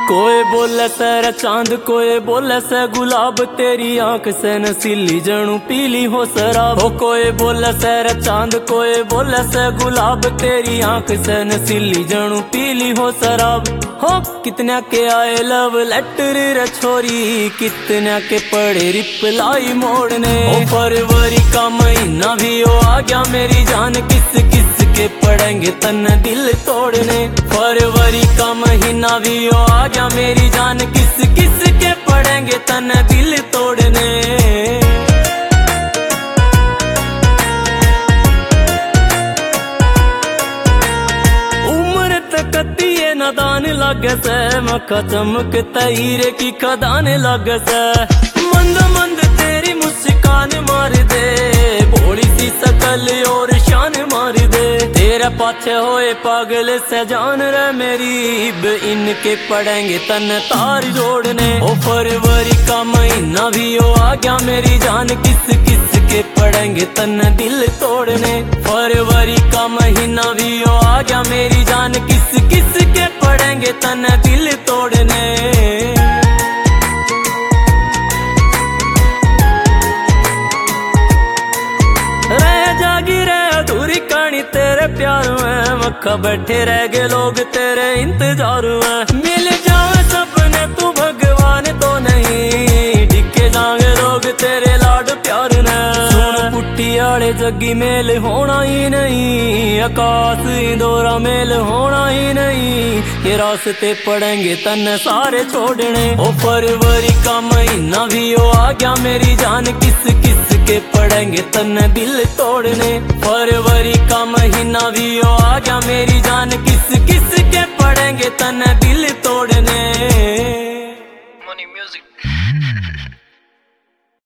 कोई बोले सर चांद कोई बोले से गुलाब, तेरी आंख से नसीली जणू पीली हो शराब। हो कोई बोले सर चांद कोई बोले से गुलाब, तेरी आंख से नसीली जणू पीली हो शराब। हो कितना के आए लव लेटर रे छोरी, कितना के पड़े रिप्लाई मोड़ने। ओ फरवरी का महीना भी हो आ गया मेरी जान, किस किस के पड़ेंगे तन दिल तोड़ने। फरवरी का महीना भी हो आ गया मेरी जान, किस किस के पड़ेंगे तन दिल तोड़ने। उम्र तकती है नादान लागे से, मक्खा चमक तहीरे की खदान लागे से। मंद मंद तेरी मुस्कान मार दे, भोली सी शकल और शान मार दे। तेरे पाछे होए पागल से जान रे मेरी, इनके पड़ेंगे तन तार जोड़ने। ओ फरवरी का महीना भी हो आ गया मेरी जान, किस किस के पड़ेंगे तन दिल तोड़ने। फरवरी का महीना भी हो आ गया मेरी जान, किस किस के पड़ेंगे तन दिल तोड़ने। तेरे प्यार में मक्खा बैठे रह गए लोग तेरे इंतजार में। मिल जावे सपने तू भगवान तो नहीं, डिके जाएंगे लोग तेरे लाड प्यार ने। सुन पुट्टी आड़े जग्गी मेल होना ही नहीं, आकाश इंदौरा मेल होना ही नहीं। ये रास्ते पड़ेंगे तन सारे छोड़ने। ओ फरवरी का महीना भी हो आ गया मेरी जान, किस किस के पड़ेंगे तन दिल तोड़ने। फरवरी का महीना भी हो आ गया मेरी जान, किस किस के पड़ेंगे तन दिल तोड़ने। Money music.